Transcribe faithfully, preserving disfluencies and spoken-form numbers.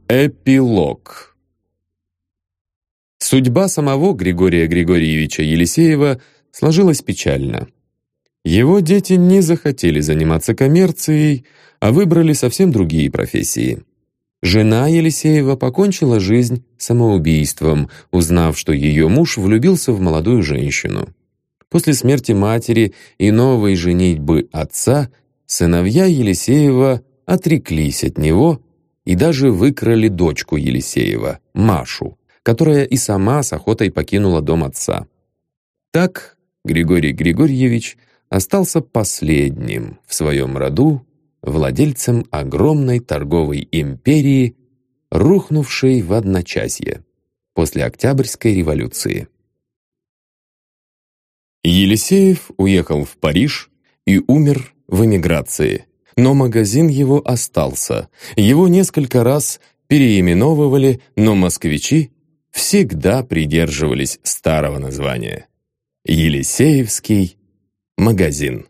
Эпилог. Судьба самого Григория Григорьевича Елисеева сложилась печально. Его дети не захотели заниматься коммерцией, а выбрали совсем другие профессии. Жена Елисеева покончила жизнь самоубийством, узнав, что ее муж влюбился в молодую женщину. После смерти матери и новой женитьбы отца сыновья Елисеева отреклись от него и даже выкрали дочку Елисеева, Машу, которая и сама с охотой покинула дом отца. Так Григорий Григорьевич остался последним в своем роду владельцем огромной торговой империи, рухнувшей в одночасье после Октябрьской революции. Елисеев уехал в Париж и умер в эмиграции, но магазин его остался. Его несколько раз переименовывали, но москвичи всегда придерживались старого названия — Елисеевский магазин.